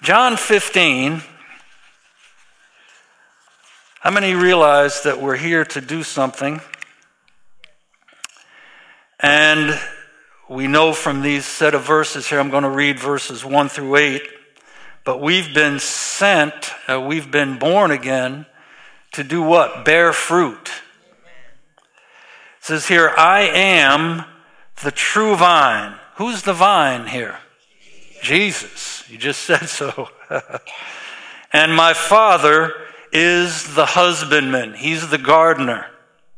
John 15, how many realize that we're here to do something? And we know from these set of verses here, I'm going to read verses 1 through 8, but we've been sent, we've been born again to do what? Bear fruit. It says here, I am the true vine. Who's the vine here? Jesus. You just said so. And my Father is the husbandman. He's the gardener.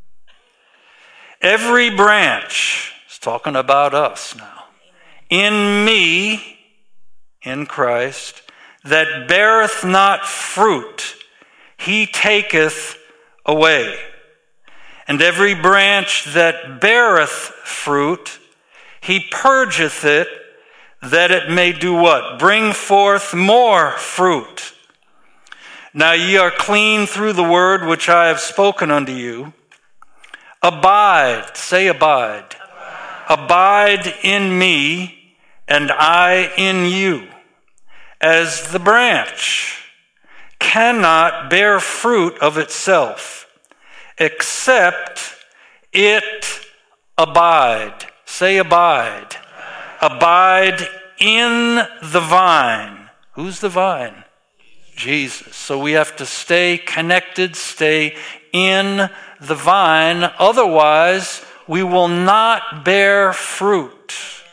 Every branch, it's talking about us now, in me, in Christ, that beareth not fruit, he taketh away. And every branch that beareth fruit, he purgeth it, that it may do what? Bring forth more fruit. Now ye are clean through the word which I have spoken unto you. Abide, say abide. Abide in me, and I in you. As the branch cannot bear fruit of itself, except it abide. Say abide. Abide in the vine. Who's the vine? Jesus. So we have to stay connected, stay in the vine. Otherwise, we will not bear fruit.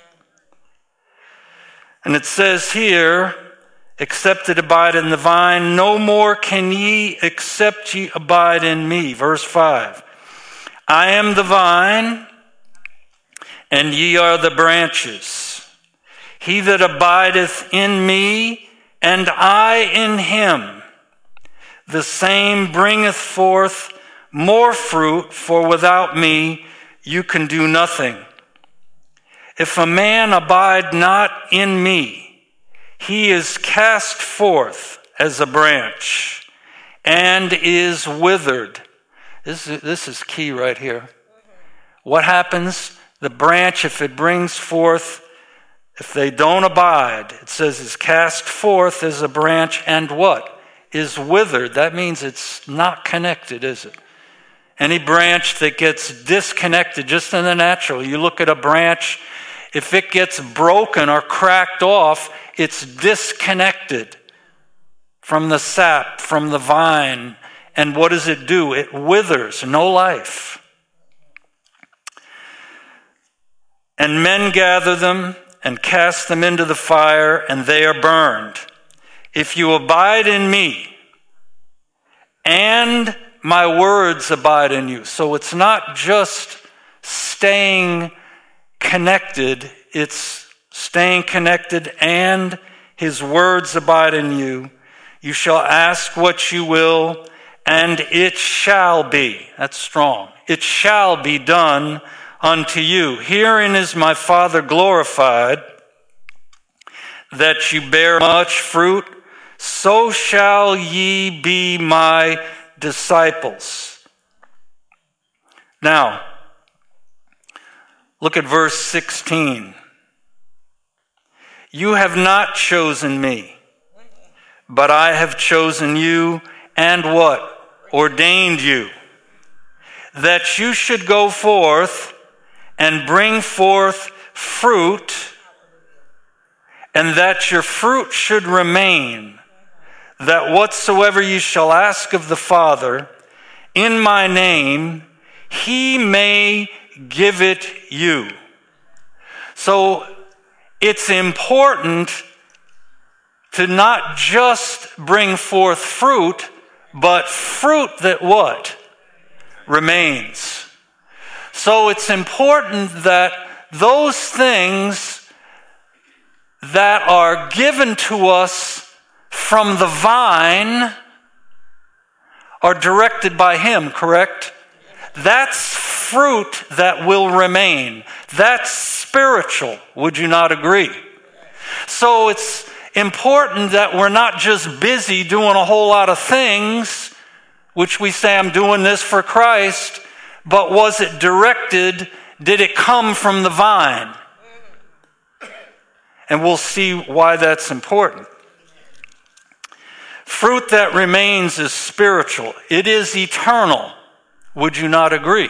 And it says here, except it abide in the vine, no more can ye except ye abide in me. Verse 5. I am the vine, and ye are the branches. He that abideth in me, and I in him, the same bringeth forth more fruit, for without me you can do nothing. If a man abide not in me, he is cast forth as a branch and is withered. This is key right here. What happens? The branch, if it brings forth, if they don't abide, it says is cast forth as a branch and what? Is withered. That means it's not connected, is it? Any branch that gets disconnected, just in the natural, you look at a branch, if it gets broken or cracked off, it's disconnected from the sap, from the vine. And what does it do? It withers, no life. And men gather them and cast them into the fire, and they are burned. If you abide in me, and my words abide in you. So it's not just staying connected, it's staying connected and his words abide in you. You shall ask what you will, and it shall be. That's strong. It shall be done unto you. Herein is my Father glorified, that you bear much fruit, so shall ye be my disciples. Now, look at verse 16. You have not chosen me, but I have chosen you and what? Ordained you, that you should go forth and bring forth fruit, and that your fruit should remain, that whatsoever you shall ask of the Father in my name, he may give it you. So it's important to not just bring forth fruit, but fruit that what? Remains. So it's important that those things that are given to us from the vine are directed by him, correct? That's fruit that will remain. That's spiritual. Would you not agree? So it's important that we're not just busy doing a whole lot of things, which we say, I'm doing this for Christ, but was it directed? Did it come from the vine? And we'll see why that's important. Fruit that remains is spiritual. It is eternal. Would you not agree?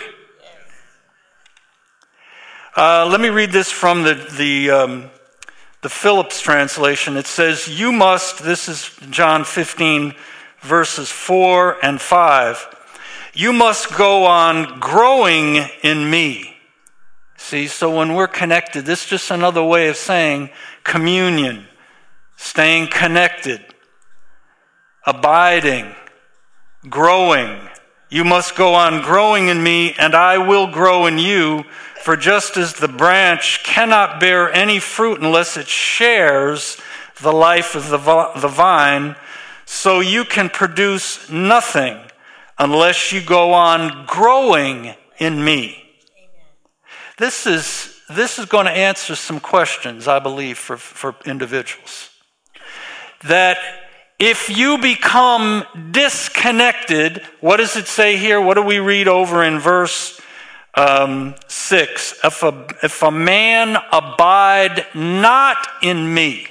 Let me read this from the Phillips translation. It says, you must, this is John 15, verses 4 and 5, you must go on growing in me. See, so when we're connected, this is just another way of saying communion, staying connected, abiding, growing. You must go on growing in me, and I will grow in you. For just as the branch cannot bear any fruit unless it shares the life of the vine, so you can produce nothing unless you go on growing in me. This is going to answer some questions, I believe, for individuals. That if you become disconnected, what does it say here? What do we read over in verse 6? If a man abide not in me,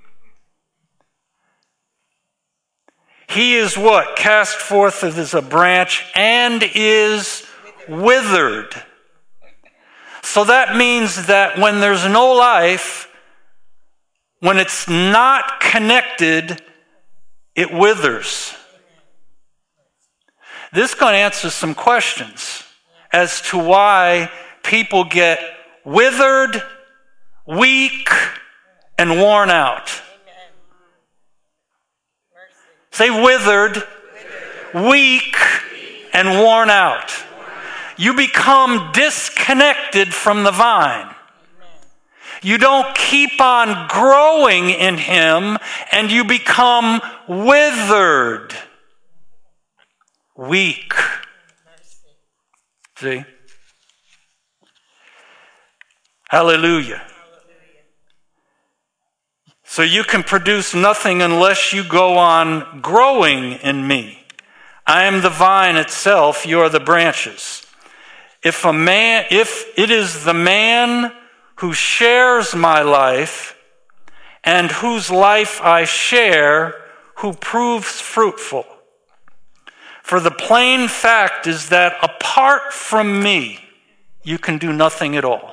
he is what? Cast forth as a branch and is withered. So that means that when there's no life, when it's not connected, it withers. This is going to answer some questions as to why people get withered, weak, and worn out. Say withered, weak, and worn out. You become disconnected from the vine. You don't keep on growing in him, and you become withered, weak. See? Hallelujah. So you can produce nothing unless you go on growing in me. I am the vine itself, you are the branches. If it is the man who shares my life and whose life I share, who proves fruitful. For the plain fact is that apart from me, you can do nothing at all.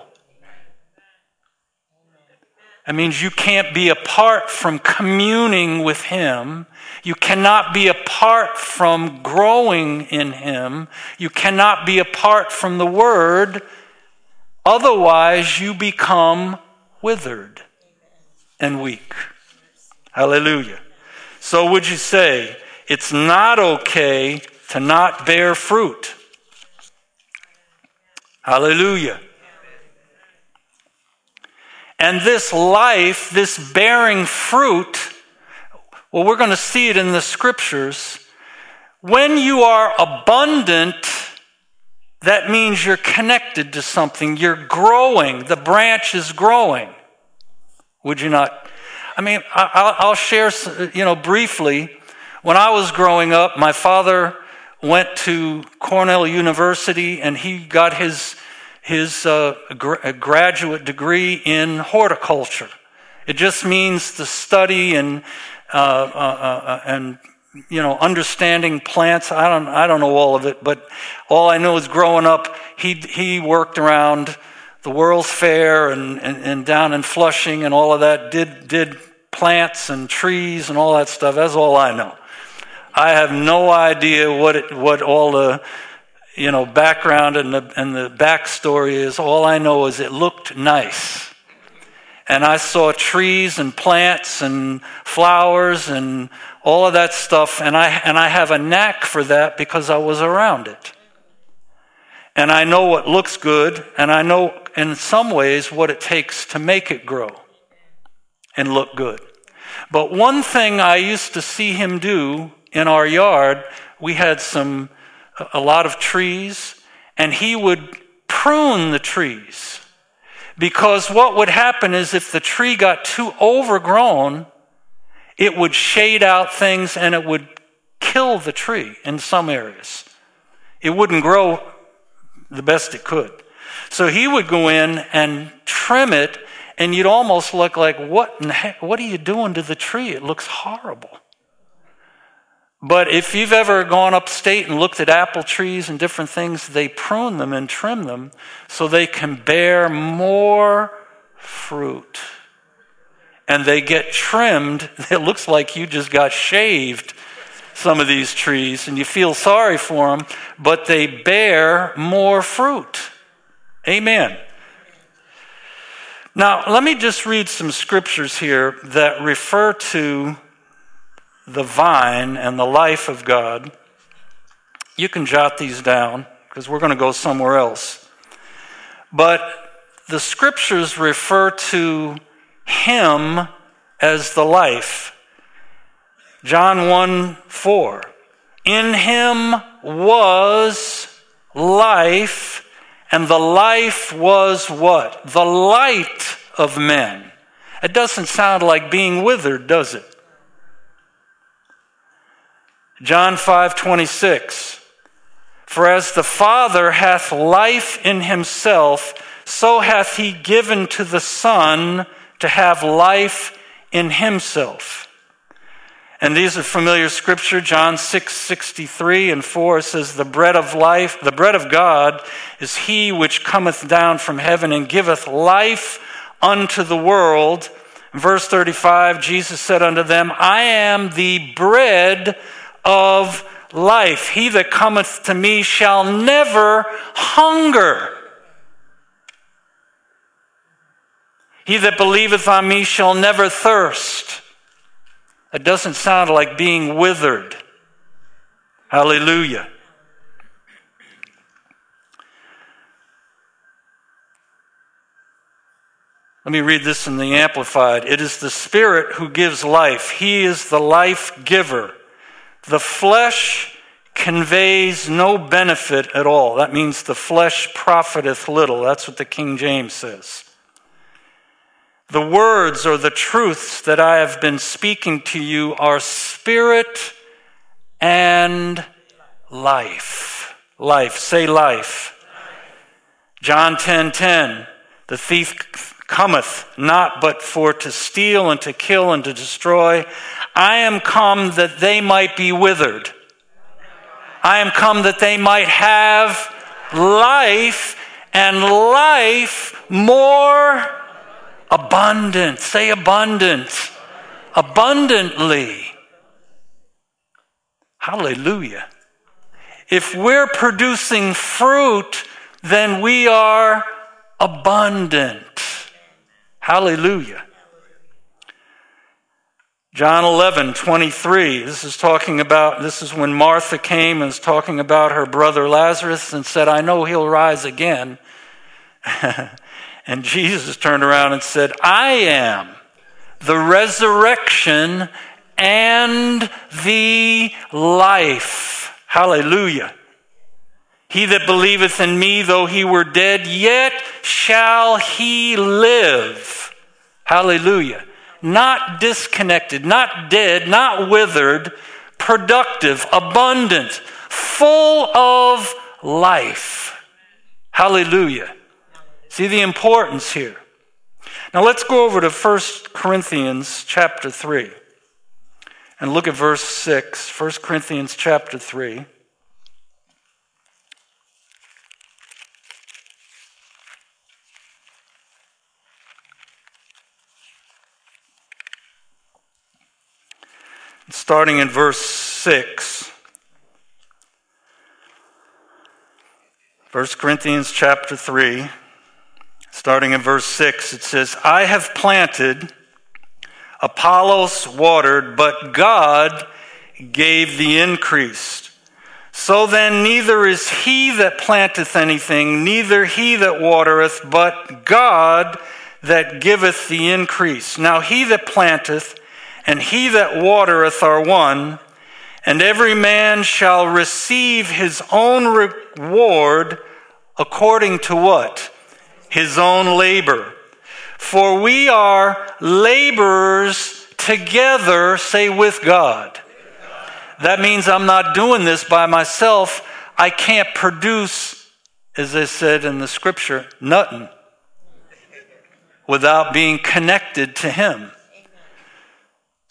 That means you can't be apart from communing with him. You cannot be apart from growing in him. You cannot be apart from the word. Otherwise, you become withered and weak. Hallelujah. So would you say it's not okay to not bear fruit? Hallelujah. And this life, this bearing fruit, well, we're going to see it in the scriptures. When you are abundant, that means you're connected to something. You're growing. The branch is growing. Would you not? I mean, I'll share, briefly. When I was growing up, my father went to Cornell University, and he got his graduate degree in horticulture. It just means the study and understanding plants. I don't know all of it, but all I know is growing up, he worked around the World's Fair and down in Flushing and all of that. Did plants and trees and all that stuff. That's all I know. I have no idea what all the background and the backstory is. All I know is it looked nice. And I saw trees and plants and flowers and all of that stuff, and I have a knack for that because I was around it. And I know what looks good, and I know in some ways what it takes to make it grow and look good. But one thing I used to see him do in our yard, we had a lot of trees, and he would prune the trees. Because what would happen is if the tree got too overgrown, it would shade out things and it would kill the tree in some areas. It wouldn't grow the best it could. So he would go in and trim it, and you'd almost look like, what in the heck, what are you doing to the tree? It looks horrible. But if you've ever gone upstate and looked at apple trees and different things, they prune them and trim them so they can bear more fruit. And they get trimmed. It looks like you just got shaved, some of these trees, and you feel sorry for them, but they bear more fruit. Amen. Now, let me just read some scriptures here that refer to the vine and the life of God. You can jot these down because we're going to go somewhere else. But the scriptures refer to him as the life. John 1:4. In him was life, and the life was what? The light of men. It doesn't sound like being withered, does it? John 5:26. For as the Father hath life in himself, so hath he given to the Son to have life in himself. And these are familiar scripture. John 6:63 and 4 says, the bread of life, the bread of God is he which cometh down from heaven and giveth life unto the world. In verse 35, Jesus said unto them, I am the bread of life. He that cometh to me shall never hunger. He that believeth on me shall never thirst. It doesn't sound like being withered. Hallelujah. Let me read this in the Amplified. It is the Spirit who gives life. He is the life giver. The flesh conveys no benefit at all. That means the flesh profiteth little. That's what the King James says. The words or the truths that I have been speaking to you are spirit and life. Life. Say life. John 10:10. The thief cometh not but for to steal and to kill and to destroy. I am come that they might be withered. I am come that they might have life, and life more abundant. Say abundant. Abundantly. Hallelujah. If we're producing fruit, then we are abundant. Hallelujah. John 11:23. This is when Martha came and was talking about her brother Lazarus and said, I know he'll rise again. And Jesus turned around and said, I am the resurrection and the life. Hallelujah. He that believeth in me, though he were dead, yet shall he live. Hallelujah. Not disconnected, not dead, not withered, productive, abundant, full of life. Hallelujah. See the importance here. Now let's go over to 1 Corinthians chapter 3 and look at verse 6. 1 Corinthians chapter 3. Starting in verse 6. 1 Corinthians chapter 3, starting in verse 6, it says, I have planted, Apollos watered, but God gave the increase. So then neither is he that planteth anything, neither he that watereth, but God that giveth the increase. Now he that planteth and he that watereth are one, and every man shall receive his own reward according to what? His own labor. For we are laborers together, say with God. That means I'm not doing this by myself. I can't produce, as I said in the scripture, nothing without being connected to him.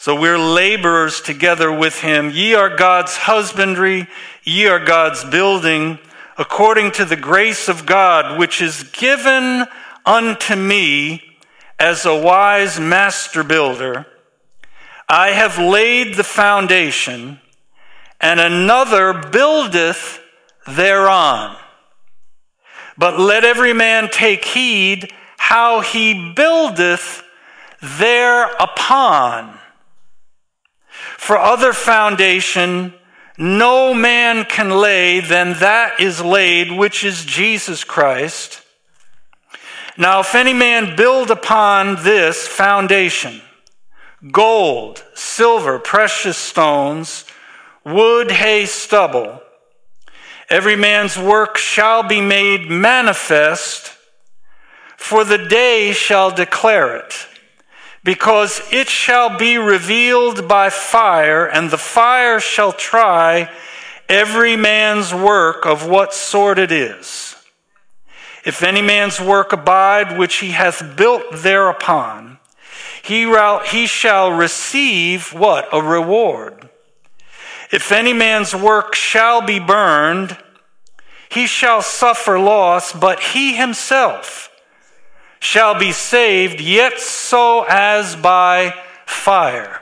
So we're laborers together with him. Ye are God's husbandry, ye are God's building, according to the grace of God, which is given unto me as a wise master builder. I have laid the foundation, and another buildeth thereon. But let every man take heed how he buildeth thereupon. For other foundation no man can lay than that is laid, which is Jesus Christ. Now if any man build upon this foundation, gold, silver, precious stones, wood, hay, stubble, every man's work shall be made manifest, for the day shall declare it, because it shall be revealed by fire, and the fire shall try every man's work of what sort it is. If any man's work abide, which he hath built thereupon, he shall receive what? A reward. If any man's work shall be burned, he shall suffer loss, but he himself shall be saved, yet so as by fire.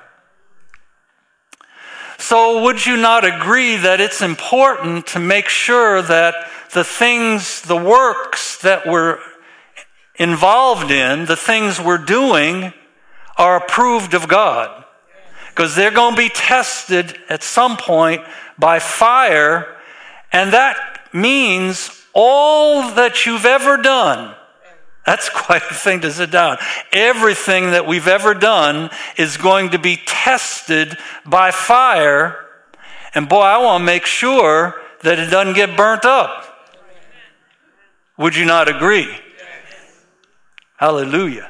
So would you not agree that it's important to make sure that the things, the works that we're involved in, the things we're doing, are approved of God? Because they're going to be tested at some point by fire, and that means all that you've ever done. That's quite a thing to sit down. Everything that we've ever done is going to be tested by fire. And boy, I want to make sure that it doesn't get burnt up. Would you not agree? Hallelujah.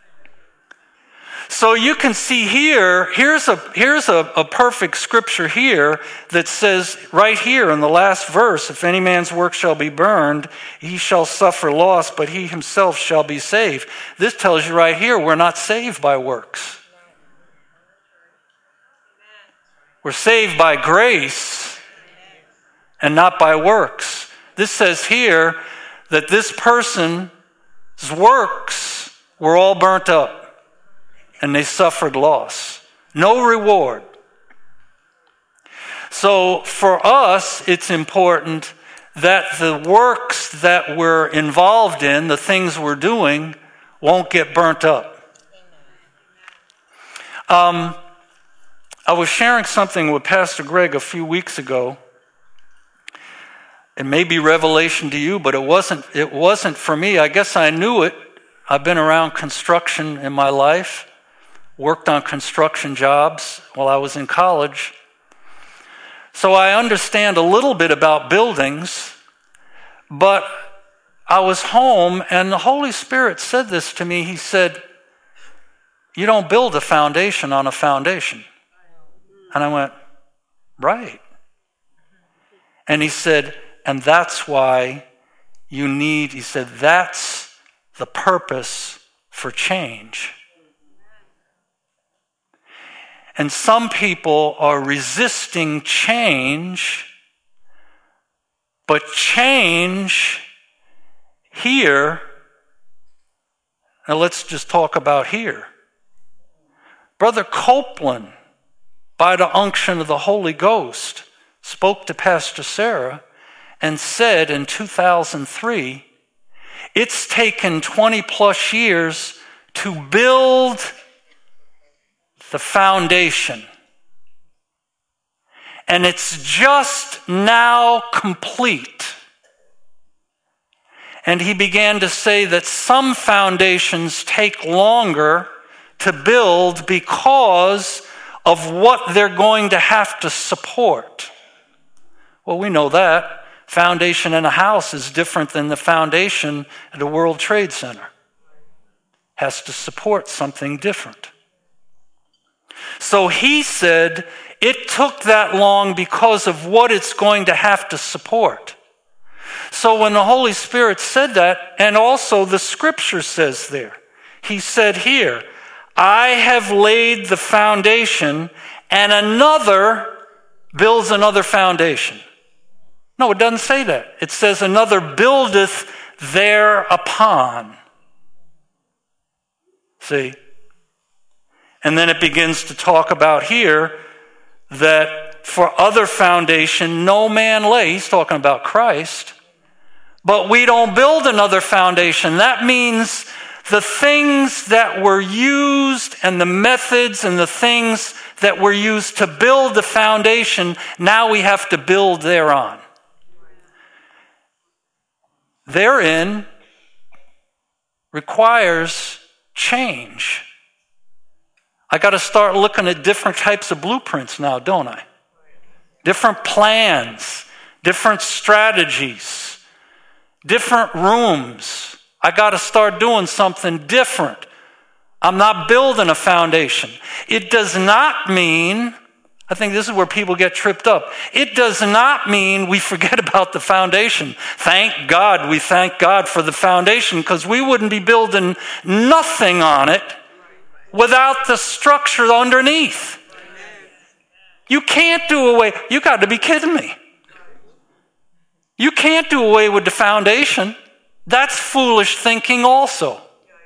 So you can see here's a perfect scripture here that says right here in the last verse, if any man's work shall be burned, he shall suffer loss, but he himself shall be saved. This tells you right here, we're not saved by works. We're saved by grace and not by works. This says here that this person's works were all burnt up. And they suffered loss. No reward. So for us, it's important that the works that we're involved in, the things we're doing, won't get burnt up. I was sharing something with Pastor Greg a few weeks ago. It may be revelation to you, but it wasn't for me. I guess I knew it. I've been around construction in my life. Worked on construction jobs while I was in college. So I understand a little bit about buildings, but I was home and the Holy Spirit said this to me. He said, you don't build a foundation on a foundation. And I went, right. And he said, and that's why he said, that's the purpose for change. And some people are resisting change, but change here, now let's just talk about here. Brother Copeland, by the unction of the Holy Ghost, spoke to Pastor Sarah and said in 2003, it's taken 20 plus years to build the foundation. And it's just now complete. And he began to say that some foundations take longer to build because of what they're going to have to support. Well, we know that. Foundation in a house is different than the foundation at a World Trade Center. Has to support something different. So he said it took that long because of what it's going to have to support. So when the Holy Spirit said that, and also the scripture says there, he said here, I have laid the foundation, and another builds another foundation. No, it doesn't say that. It says another buildeth thereupon. See? And then it begins to talk about here that for other foundation no man lay. He's talking about Christ. But we don't build another foundation. That means the things that were used and the methods and the things that were used to build the foundation, now we have to build thereon. Therein requires change. I got to start looking at different types of blueprints now, don't I? Different plans, different strategies, different rooms. I got to start doing something different. I'm not building a foundation. It does not mean, I think this is where people get tripped up. It does not mean we forget about the foundation. Thank God, we thank God for the foundation, because we wouldn't be building nothing on it without the structure underneath. You can't do away, you got to be kidding me. You can't do away with the foundation. That's foolish thinking also.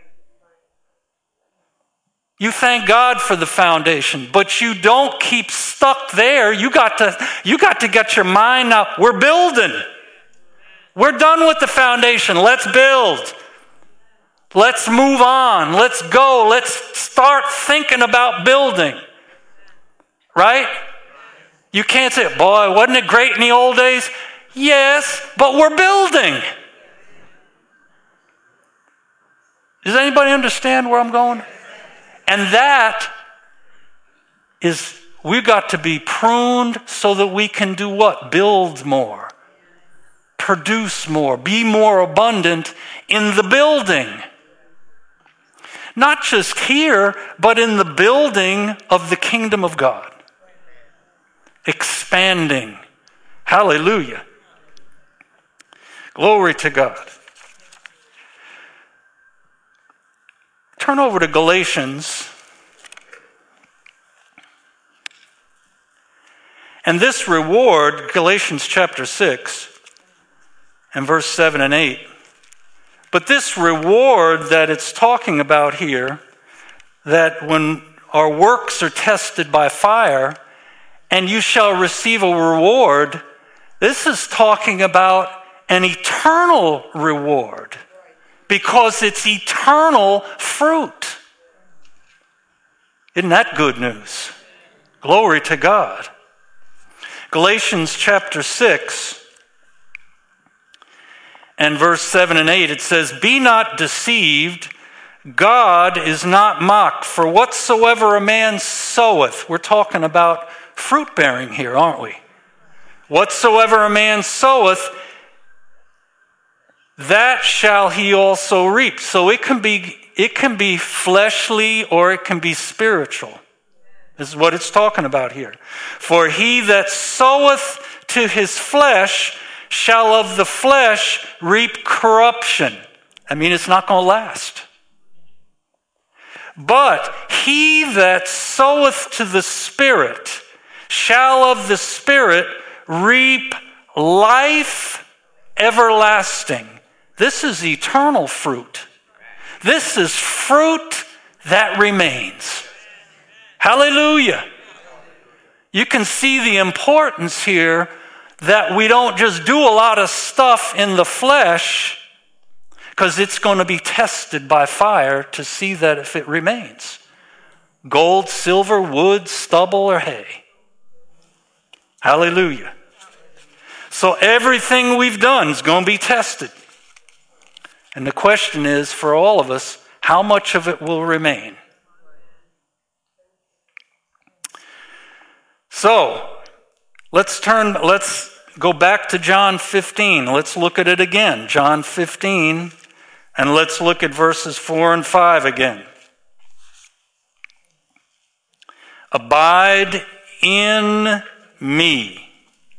You thank God for the foundation, but you don't keep stuck there. You got to get your mind now. We're building. We're done with the foundation. Let's build. Let's move on. Let's go. Let's start thinking about building. Right? You can't say, boy, wasn't it great in the old days? Yes, but we're building. Does anybody understand where I'm going? And that is, we've got to be pruned so that we can do what? Build more. Produce more. Be more abundant in the building. Not just here, but in the building of the kingdom of God. Expanding. Hallelujah. Glory to God. Turn over to Galatians. And this reward, Galatians chapter 6 and verse 7 and 8. But this reward that it's talking about here, that when our works are tested by fire, and you shall receive a reward, this is talking about an eternal reward, because it's eternal fruit. Isn't that good news? Glory to God. Galatians chapter 6 and verse 7 and 8, it says, Be not deceived, God is not mocked, for whatsoever a man soweth, we're talking about fruit bearing here, aren't we? Whatsoever a man soweth, that shall he also reap. So it can be fleshly or it can be spiritual. This is what it's talking about here. For he that soweth to his flesh shall of the flesh reap corruption. I mean, it's not going to last. But he that soweth to the Spirit shall of the Spirit reap life everlasting. This is eternal fruit. This is fruit that remains. Hallelujah. You can see the importance here that we don't just do a lot of stuff in the flesh, because it's going to be tested by fire to see that if it remains. Gold, silver, wood, stubble, or hay. Hallelujah. So everything we've done is going to be tested. And the question is, for all of us, how much of it will remain? So, let's go back to John 15. Let's look at it again. John 15, and let's look at verses 4 and 5 again. Abide in me,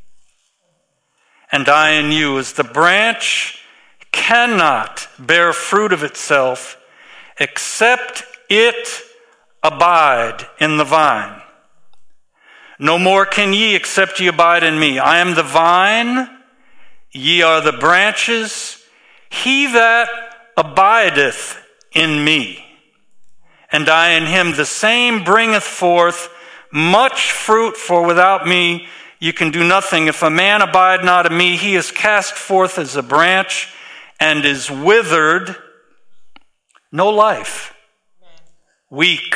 and I in you, as the branch cannot bear fruit of itself except it abide in the vine. No more can ye, except ye abide in me. I am the vine, ye are the branches. He that abideth in me, and I in him, the same bringeth forth much fruit, for without me you can do nothing. If a man abide not in me, he is cast forth as a branch and is withered. No life. Weak.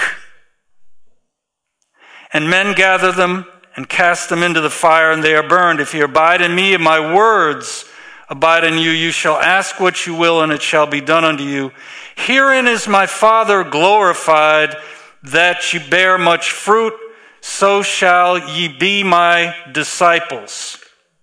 And men gather them and cast them into the fire, and they are burned. If you abide in me, and my words abide in you, you shall ask what you will, and it shall be done unto you. Herein is my Father glorified, that ye bear much fruit, so shall ye be my disciples.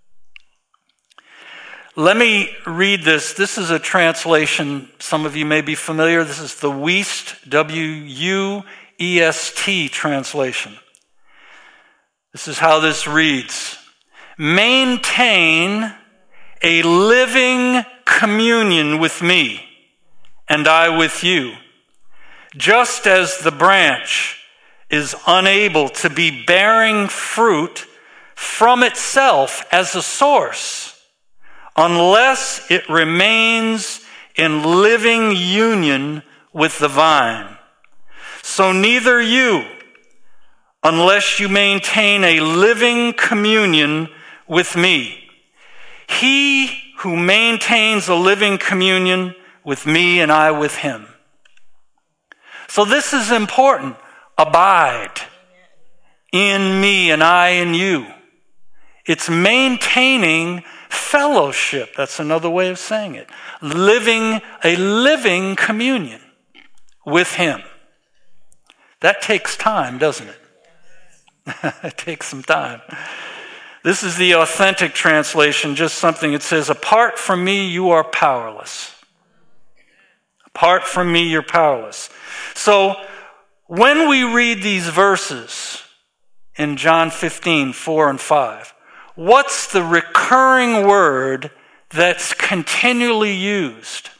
Let me read this. This is a translation. Some of you may be familiar. This is the Wuest, W-U-E-S-T translation. This is how this reads. Maintain a living communion with me, and I with you, just as the branch is unable to be bearing fruit from itself as a source, unless it remains in living union with the vine. So neither you, unless you maintain a living communion with me. He who maintains a living communion with me and I with him. So this is important. Abide in me and I in you. It's maintaining fellowship. That's another way of saying it. Living a living communion with him. That takes time, doesn't it? It takes some time. This is the authentic translation, just something that says, apart from me, you are powerless. Apart from me, you're powerless. So when we read these verses in John 15, 4 and 5, what's the recurring word that's continually used?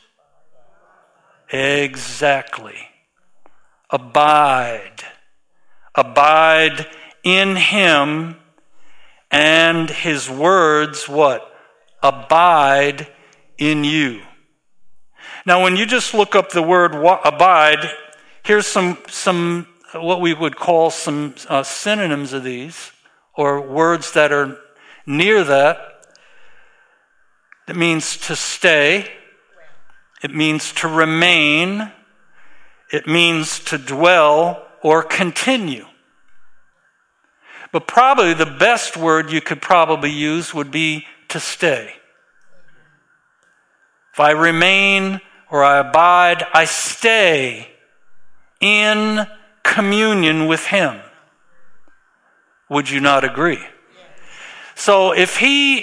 Exactly. Abide. Abide in him, and his words, what? Abide in you. Now, when you just look up the word abide, here's some what we would call some synonyms of these, or words that are near that. It means to stay. It means to remain. It means to dwell or continue. But probably the best word you could probably use would be to stay. If I remain or I abide, I stay in communion with him. Would you not agree? So if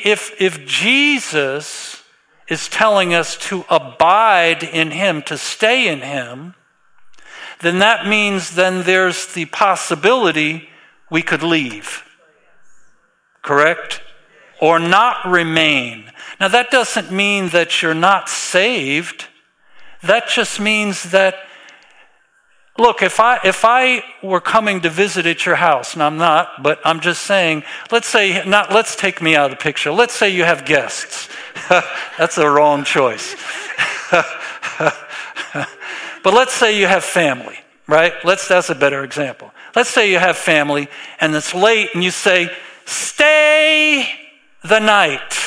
Jesus is telling us to abide in him, to stay in him, then that means then there's the possibility we could leave. Correct? Or not remain. Now that doesn't mean that you're not saved. That just means that, look, if I were coming to visit at your house, and I'm not, but I'm just saying, let's take me out of the picture. Let's say you have guests. That's a wrong choice. But let's say you have family, right? That's a better example. Let's say you have family and it's late and you say, stay the night.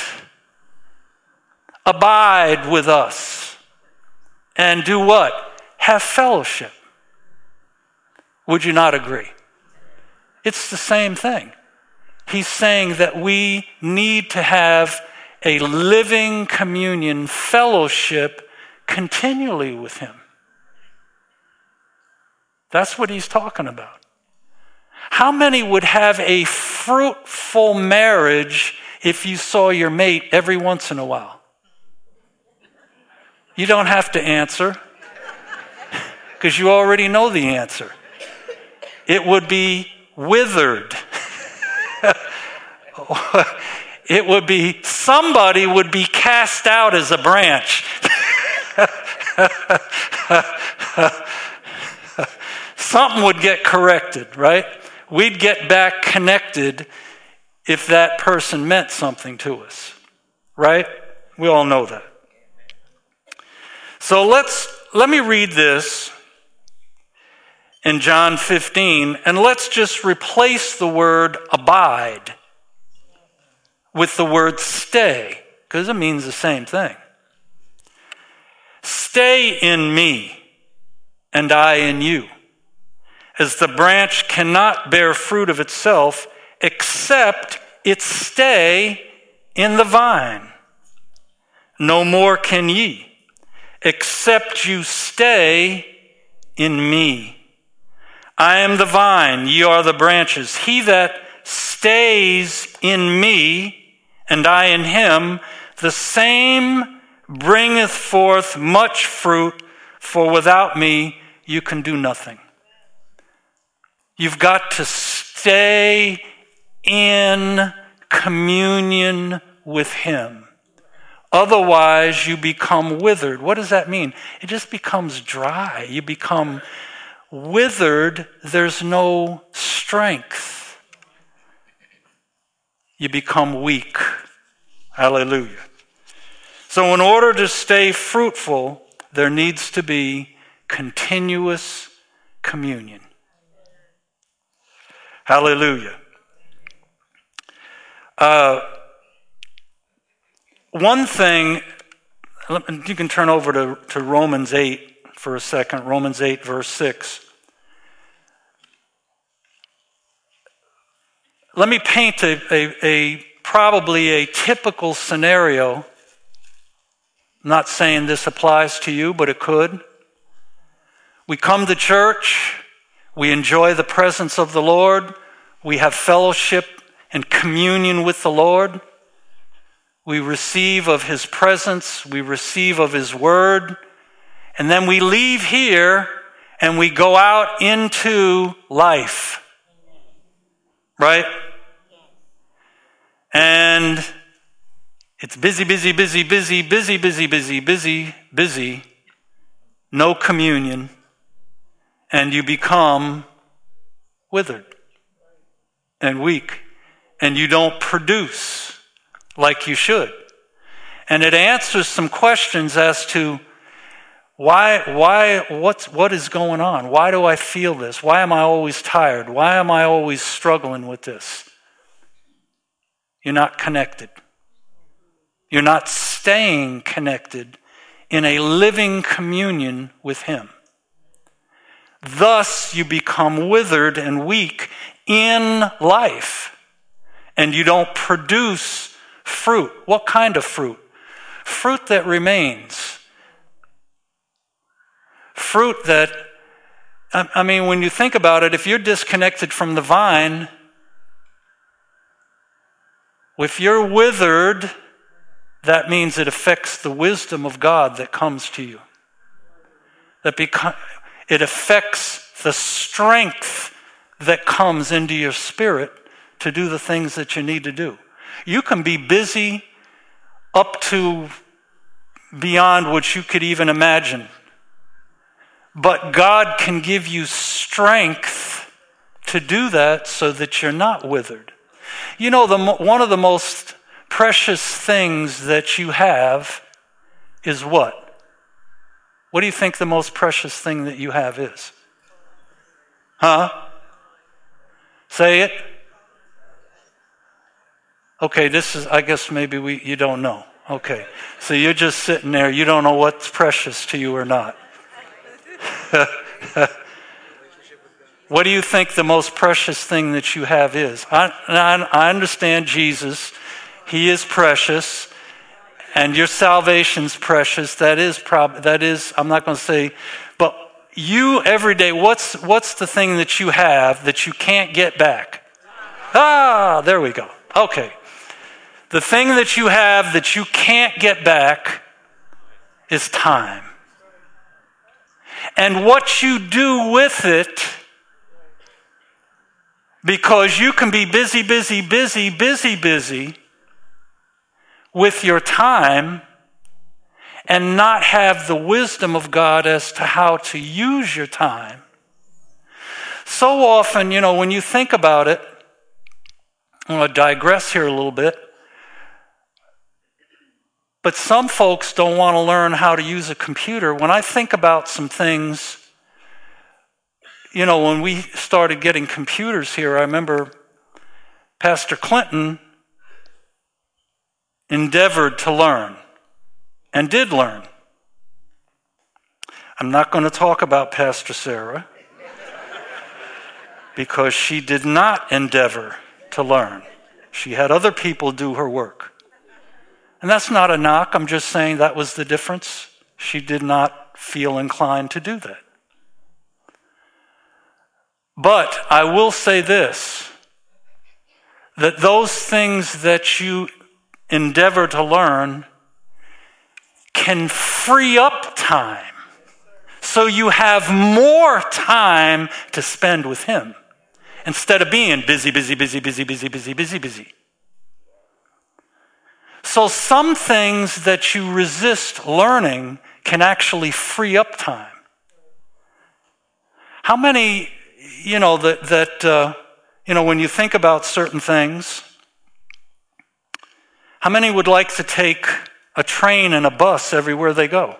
Abide with us. And do what? Have fellowship. Would you not agree? It's the same thing. He's saying that we need to have a living communion, fellowship continually with him. That's what he's talking about. How many would have a fruitful marriage if you saw your mate every once in a while? You don't have to answer because you already know the answer. It would be withered. It would be, somebody would be cast out as a branch. something would get corrected, right? We'd get back connected if that person meant something to us, right? We all know that. So let me read this in John 15, and let's just replace the word abide with the word stay, because it means the same thing. Stay in me, and I in you, as the branch cannot bear fruit of itself except it stay in the vine. No more can ye, except you stay in me. I am the vine, ye are the branches. He that stays in me, and I in him, the same bringeth forth much fruit, for without me you can do nothing. You've got to stay in communion with him. Otherwise, you become withered. What does that mean? It just becomes dry. You become withered. There's no strength. You become weak. Hallelujah. So in order to stay fruitful, there needs to be continuous communion. Hallelujah. One thing, you can turn over to Romans 8 for a second. Romans 8, verse 6. Let me paint probably a typical scenario. I'm not saying this applies to you, but it could. We come to church. We enjoy the presence of the Lord. We have fellowship and communion with the Lord. We receive of his presence. We receive of his word. And then we leave here and we go out into life. Right? And it's busy. No communion. And you become withered and weak. And you don't produce like you should. And it answers some questions as to what is going on? Why do I feel this? Why am I always tired? Why am I always struggling with this? You're not connected. You're not staying connected in a living communion with him. Thus, you become withered and weak in life, and you don't produce fruit. What kind of fruit? Fruit that remains. Fruit that, I mean, when you think about it, if you're disconnected from the vine, if you're withered, that means it affects the wisdom of God that comes to you. It affects the strength that comes into your spirit to do the things that you need to do. You can be busy up to beyond what you could even imagine. But God can give you strength to do that so that you're not withered. You know, one of the most precious things that you have is what? What do you think the most precious thing that you have is? Huh? Say it. Okay, this is, I guess maybe you don't know. Okay, so you're just sitting there. You don't know what's precious to you or not. What do you think the most precious thing that you have is? I understand Jesus. He is precious. And your salvation's precious. That is, I'm not going to say, but you every day, what's the thing that you have that you can't get back? There we go. Okay. The thing that you have that you can't get back is time. And what you do with it, because you can be busy with your time and not have the wisdom of God as to how to use your time. So often, when you think about it, I'm going to digress here a little bit, but some folks don't want to learn how to use a computer. When I think about some things, when we started getting computers here, I remember Pastor Clinton endeavored to learn and did learn. I'm not going to talk about Pastor Sarah because she did not endeavor to learn. She had other people do her work. And that's not a knock. I'm just saying that was the difference. She did not feel inclined to do that. But I will say this, that those things that you endeavor to learn can free up time so you have more time to spend with Him instead of being busy. So some things that you resist learning can actually free up time. How many, when you think about certain things, how many would like to take a train and a bus everywhere they go?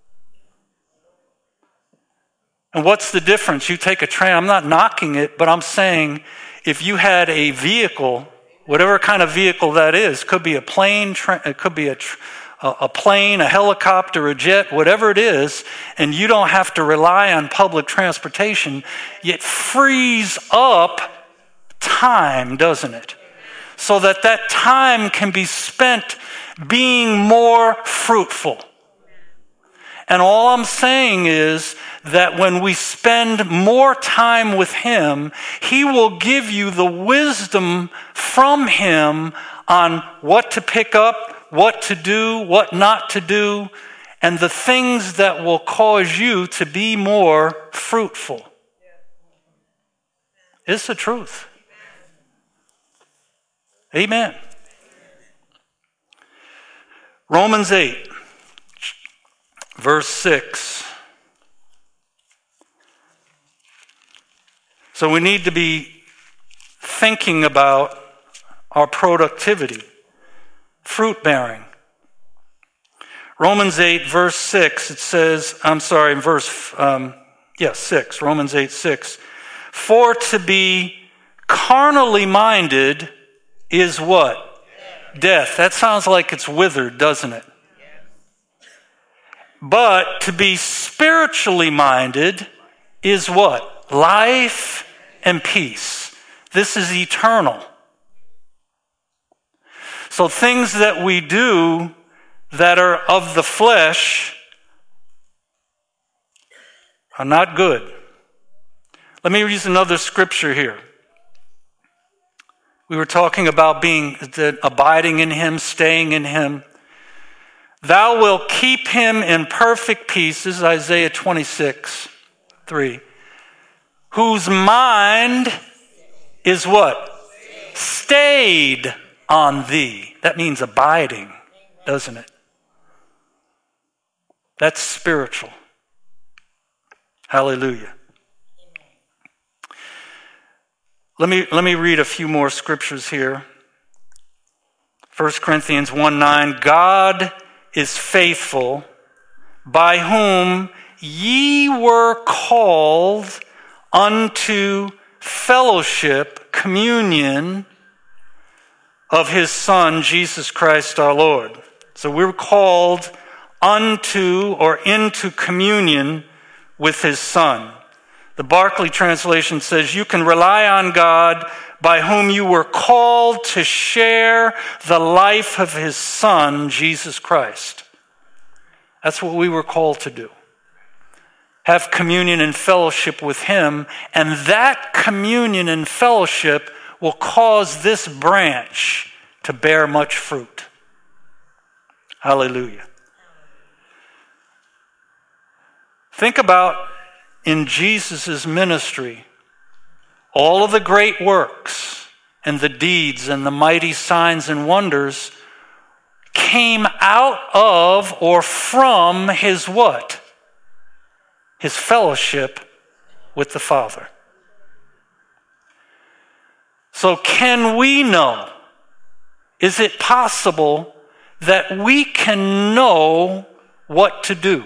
And what's the difference? You take a train, I'm not knocking it, but I'm saying if you had a vehicle, whatever kind of vehicle that is, could be a plane, it could be a plane, a helicopter, a jet, whatever it is, and you don't have to rely on public transportation, it frees up time, doesn't it? So that time can be spent being more fruitful. And all I'm saying is that when we spend more time with Him, He will give you the wisdom from Him on what to pick up, what to do, what not to do, and the things that will cause you to be more fruitful. It's the truth. Amen. Romans 8. Verse 6. So we need to be thinking about our productivity, fruit bearing. Romans 8, verse 6, it says, Romans 8, 6. For to be carnally minded is what? Death. That sounds like it's withered, doesn't it? But to be spiritually minded is what? Life and peace. This is eternal. So things that we do that are of the flesh are not good. Let me use another scripture here. We were talking about abiding in Him, staying in Him. Thou wilt keep him in perfect peace, this is Isaiah 26, 3. Whose mind is what? Stayed on thee. That means abiding, doesn't it? That's spiritual. Hallelujah. Let me read a few more scriptures here. 1 Corinthians 1:9. God is faithful, by whom ye were called unto fellowship, communion of His Son, Jesus Christ our Lord. So we're called unto or into communion with His Son. The Barclay translation says, you can rely on God by whom you were called to share the life of His Son, Jesus Christ. That's what we were called to do. Have communion and fellowship with Him, and that communion and fellowship will cause this branch to bear much fruit. Hallelujah. Think about in Jesus' ministry, all of the great works and the deeds and the mighty signs and wonders came out of or from His what? His fellowship with the Father. So can we know? Is it possible that we can know what to do?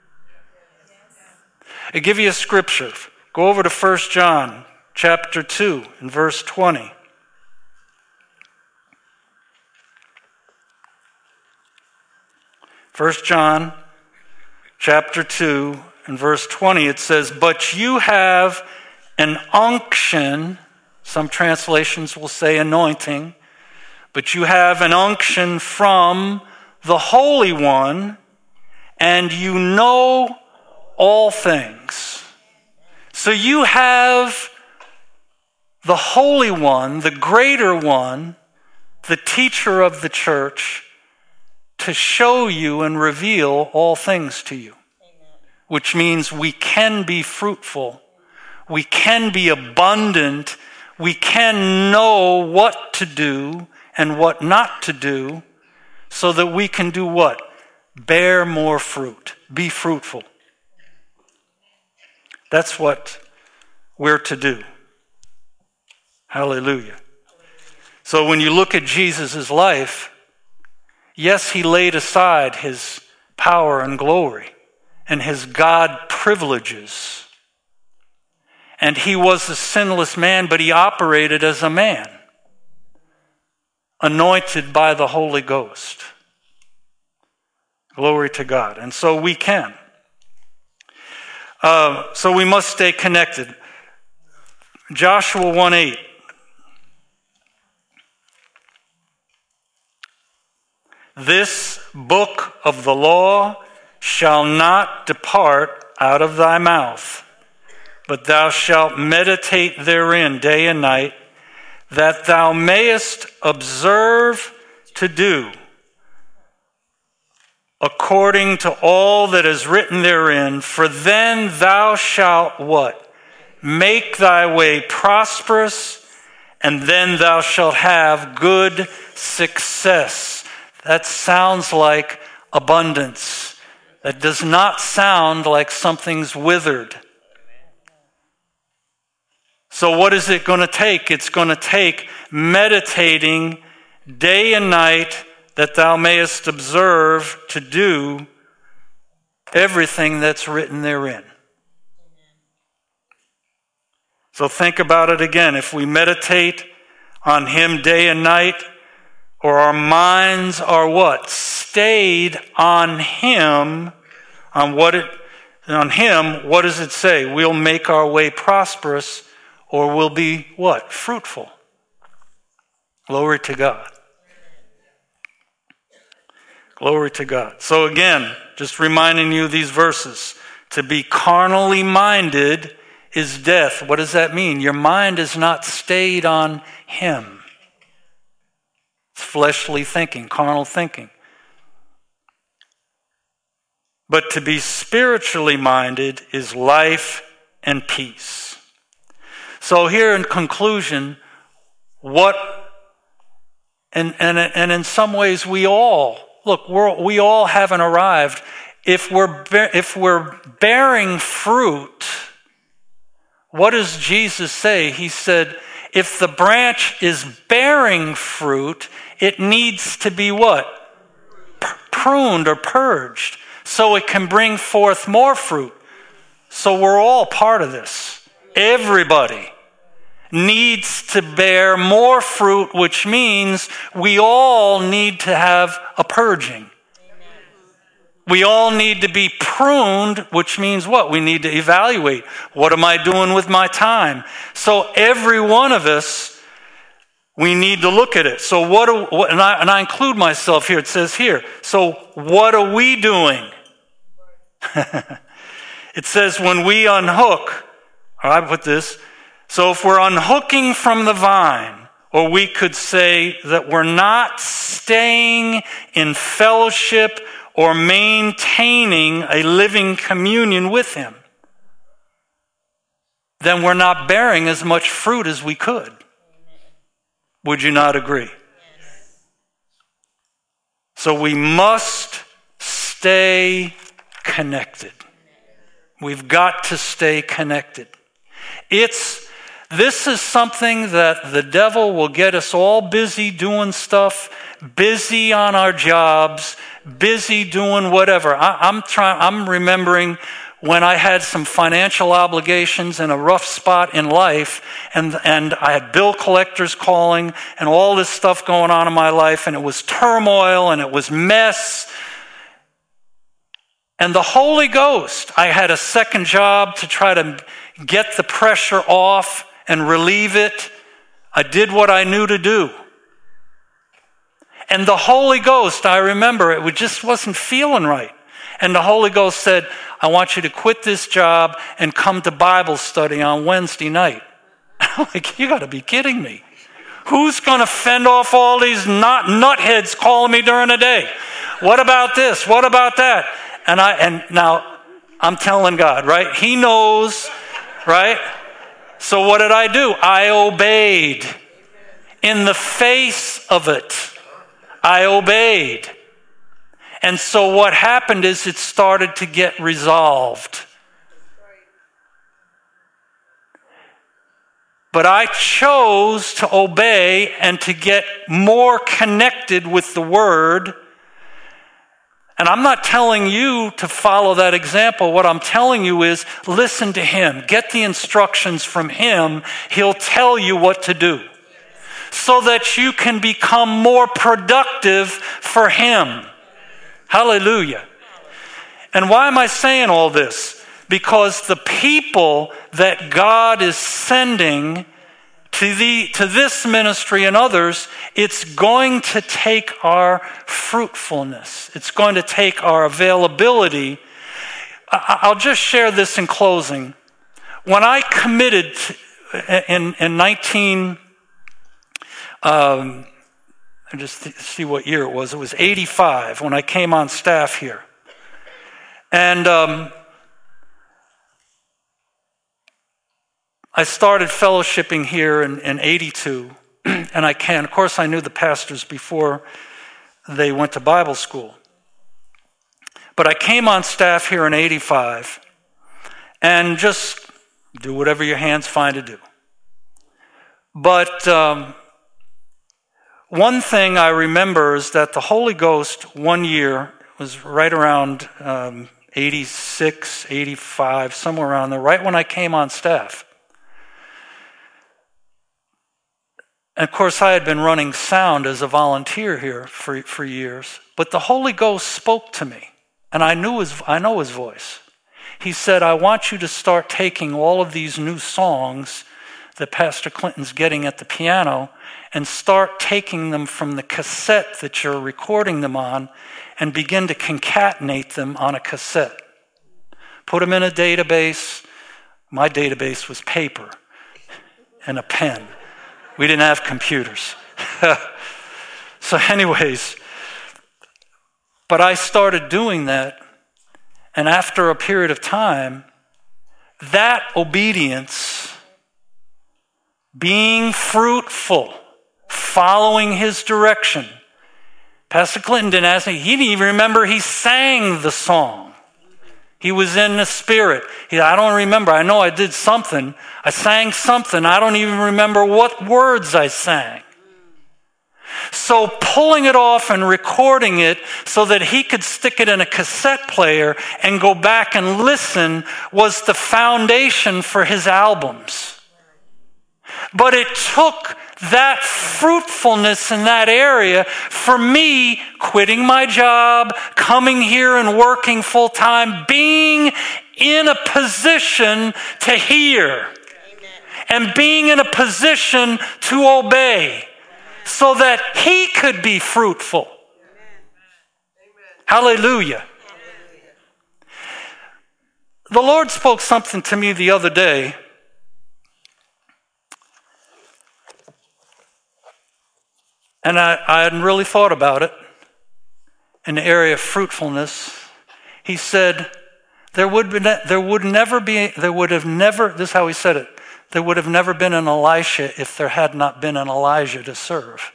I give you a scripture. Go over to 1 John chapter 2 and verse 20. 1 John chapter 2 and verse 20, it says, "But you have an unction," some translations will say anointing, "but you have an unction from the Holy One, and you know all things." So you have the Holy One, the greater one, the teacher of the church, to show you and reveal all things to you. Amen. Which means we can be fruitful. We can be abundant. We can know what to do and what not to do so that we can do what? Bear more fruit. Be fruitful. That's what we're to do. Hallelujah. So when you look at Jesus' life, yes, he laid aside his power and glory and his God privileges. And he was a sinless man, but he operated as a man, anointed by the Holy Ghost. Glory to God. And so we can. So we must stay connected. Joshua 1:8. "This book of the law shall not depart out of thy mouth, but thou shalt meditate therein day and night, that thou mayest observe to do according to all that is written therein. For then thou shalt" what? "Make thy way prosperous, and then thou shalt have good success." That sounds like abundance. That does not sound like something's withered. So what is it going to take? It's going to take meditating day and night, that thou mayest observe to do everything that's written therein. So think about it again. If we meditate on him day and night, or our minds are what? Stayed on him, on him, what does it say? We'll make our way prosperous, or we'll be what? Fruitful. Glory to God. Glory to God. So again, just reminding you of these verses. To be carnally minded is death. What does that mean? Your mind is not stayed on him. It's fleshly thinking, carnal thinking. But to be spiritually minded is life and peace. So here in conclusion, and in some ways we all haven't arrived. If we're bearing fruit, what does Jesus say? He said, if the branch is bearing fruit, it needs to be what? Pruned or purged, so it can bring forth more fruit. So we're all part of this. Everybody needs to bear more fruit, which means we all need to have a purging. We all need to be pruned, which means what? We need to evaluate. What am I doing with my time? So every one of us, we need to look at it. So and I include myself here. It says here, so what are we doing? It says when we unhook, or I put this, so if we're unhooking from the vine, or we could say that we're not staying in fellowship or maintaining a living communion with him, then we're not bearing as much fruit as we could. Would you not agree? So we must stay connected. We've got to stay connected. It's This is something that the devil will get us all busy doing stuff, busy on our jobs, busy doing whatever. I'm remembering when I had some financial obligations and a rough spot in life, and I had bill collectors calling and all this stuff going on in my life, and it was turmoil and it was mess. And the Holy Ghost, I had a second job to try to get the pressure off and relieve it. I did what I knew to do. And the Holy Ghost, I remember, it just wasn't feeling right. And the Holy Ghost said, I want you to quit this job and come to Bible study on Wednesday night. I'm like, you got to be kidding me. Who's going to fend off all these nutheads calling me during the day? What about this? What about that? And now I'm telling God, right? He knows, right? So what did I do? I obeyed. In the face of it, I obeyed. And so what happened is it started to get resolved. But I chose to obey and to get more connected with the Word. And I'm not telling you to follow that example. What I'm telling you is listen to Him. Get the instructions from Him. He'll tell you what to do so that you can become more productive for Him. Hallelujah. And why am I saying all this? Because the people that God is sending to this ministry and others, it's going to take our fruitfulness. It's going to take our availability. I'll just share this in closing. When I committed in 19... I just see what year it was. It was 85 when I came on staff here. And I started fellowshipping here in 82. And of course, I knew the pastors before they went to Bible school. But I came on staff here in 85 and just do whatever your hands find to do. But one thing I remember is that the Holy Ghost one year was right around 86, 85, somewhere around there, right when I came on staff. And of course, I had been running sound as a volunteer here for years. But the Holy Ghost spoke to me, and I know his voice. He said, I want you to start taking all of these new songs that Pastor Clinton's getting at the piano and start taking them from the cassette that you're recording them on and begin to concatenate them on a cassette. Put them in a database. My database was paper and a pen. We didn't have computers. So anyways, but I started doing that, and after a period of time, that obedience, being fruitful, following His direction. Pastor Clinton didn't ask me. He didn't even remember he sang the song. He was in the Spirit. I don't remember. I know I did something. I sang something. I don't even remember what words I sang. So pulling it off and recording it so that he could stick it in a cassette player and go back and listen was the foundation for his albums. But it took that fruitfulness in that area for me quitting my job, coming here and working full time, being in a position to hear and being in a position to obey so that he could be fruitful. Hallelujah. The Lord spoke something to me the other day. And I hadn't really thought about it in the area of fruitfulness. He said, there would have never, this is how he said it, there would have never been an Elisha if there had not been an Elijah to serve.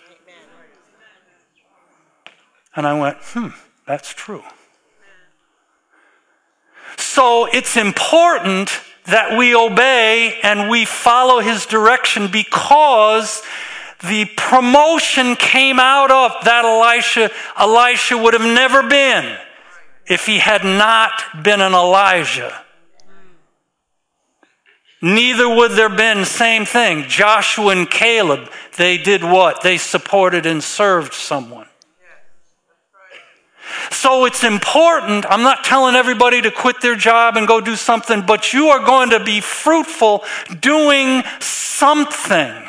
And I went, that's true. So it's important that we obey and we follow his direction, because the promotion came out of that Elisha would have never been if he had not been an Elijah. Neither would there been, same thing, Joshua and Caleb. They did what? They supported and served someone. So it's important. I'm not telling everybody to quit their job and go do something, but you are going to be fruitful doing something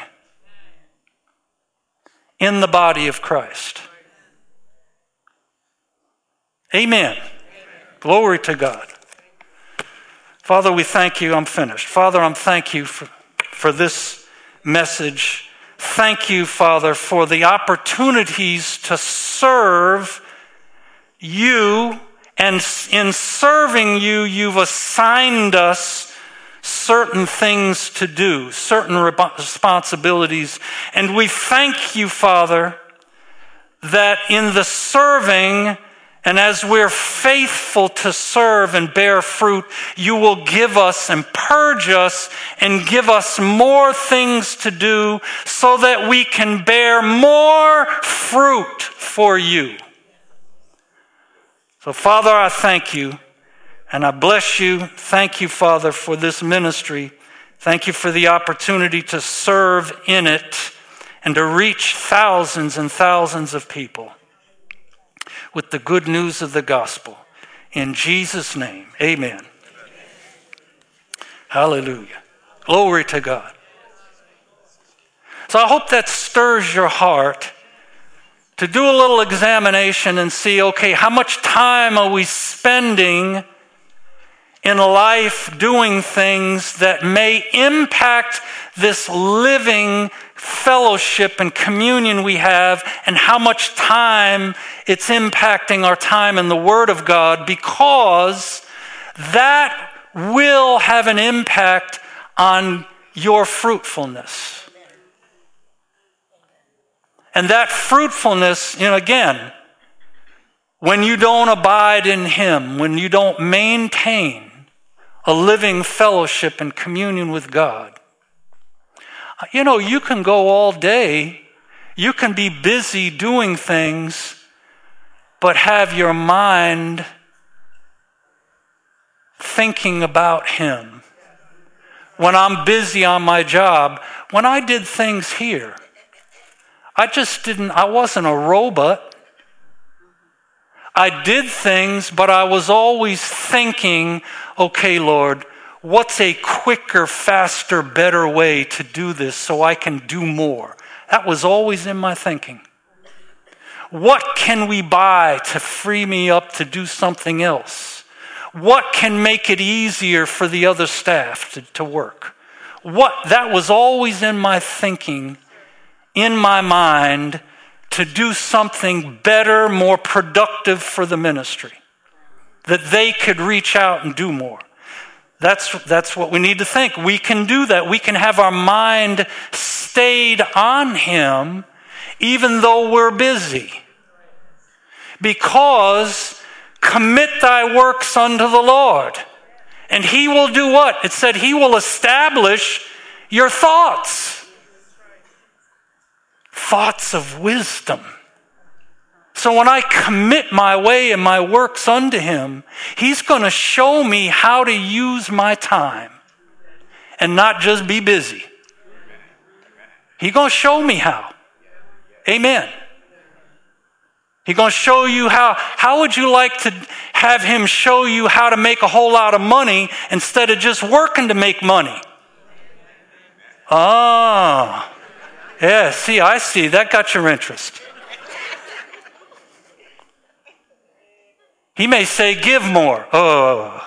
in the body of Christ. Amen. Glory to God. Father, we thank you. I'm finished. Father, I'm thank you for this message. Thank you, Father, for the opportunities to serve you, and in serving you, you've assigned us certain things to do, certain responsibilities. And we thank you, Father, that in the serving, and as we're faithful to serve and bear fruit, you will give us and purge us and give us more things to do so that we can bear more fruit for you. So, Father, I thank you and I bless you. Thank you, Father, for this ministry. Thank you for the opportunity to serve in it and to reach thousands and thousands of people with the good news of the gospel. In Jesus' name, amen. Hallelujah. Glory to God. So I hope that stirs your heart to do a little examination and see, okay, how much time are we spending in life doing things that may impact this living fellowship and communion we have, and how much time it's impacting our time in the Word of God, because that will have an impact on your fruitfulness. And that fruitfulness, again, when you don't abide in Him, when you don't maintain a living fellowship and communion with God, you can go all day, you can be busy doing things, but have your mind thinking about Him. When I'm busy on my job, when I did things here, I wasn't a robot. I did things, but I was always thinking, okay, Lord, what's a quicker, faster, better way to do this so I can do more? That was always in my thinking. What can we buy to free me up to do something else? What can make it easier for the other staff to work? That was always in my thinking, in my mind, to do something better, more productive for the ministry, that they could reach out and do more. That's what we need to think. We can do that. We can have our mind stayed on Him even though we're busy. Because commit thy works unto the Lord, and He will do what? It said He will establish your thoughts. Thoughts of wisdom. So when I commit my way and my works unto Him, He's going to show me how to use my time and not just be busy. He's going to show me how. Amen. He's going to show you how. How would you like to have Him show you how to make a whole lot of money instead of just working to make money? Yeah, I see. That got your interest. He may say, give more. Oh.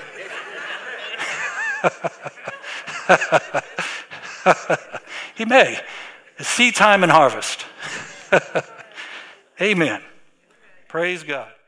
He may. It's seed time and harvest. Amen. Praise God.